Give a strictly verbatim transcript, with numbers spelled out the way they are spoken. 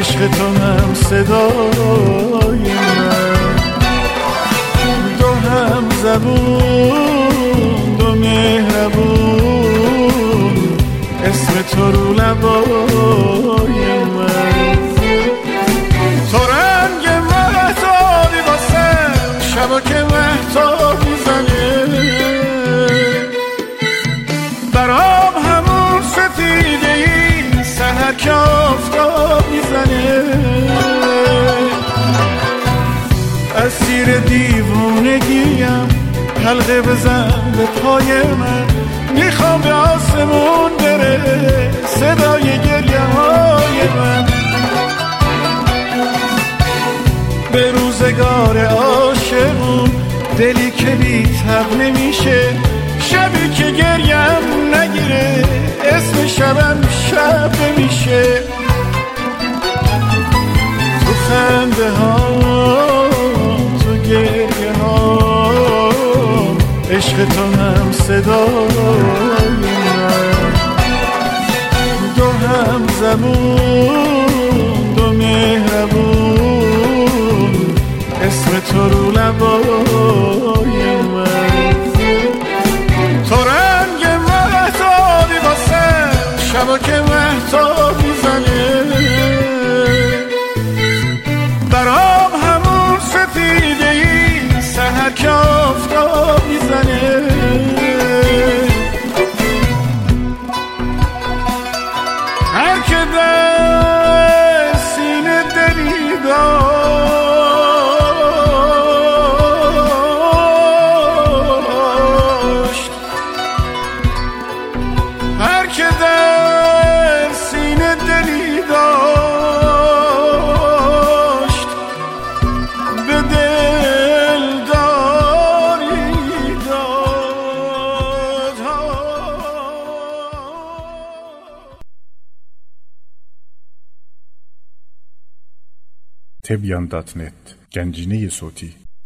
عشق تو هم صدای من، دو هم زبون دو مهربون، اسم تو رو لبای من. تو رنگ مهتابی واسم شبا که مهتاب میزنه، برام همون ستیده ای سحر که آفتاب میزنه. اسیر دیوونگیم حلقه بزن به پای من، میخوام به آسمون بره صدای گریه های من. به روزگار عاشقون دلی که بی تب نمیشه، شبی که گریم نگیره اسم شبم شب نمیشه. تو خنده ها تو گریه ها عشق تو هم صدای من، دو هم زبون دو مهربون، اسم تو رو لبای من. تو رنگ مهتابی واسم شبا که مهتاب میزنه، برام همون سفیده ای سحر که آفتاب میزنه. هر که در سینه دلی داشت، هر که در سینه دلی داشت، به دل داری داد. تبیان دات نت گنجینه صوتی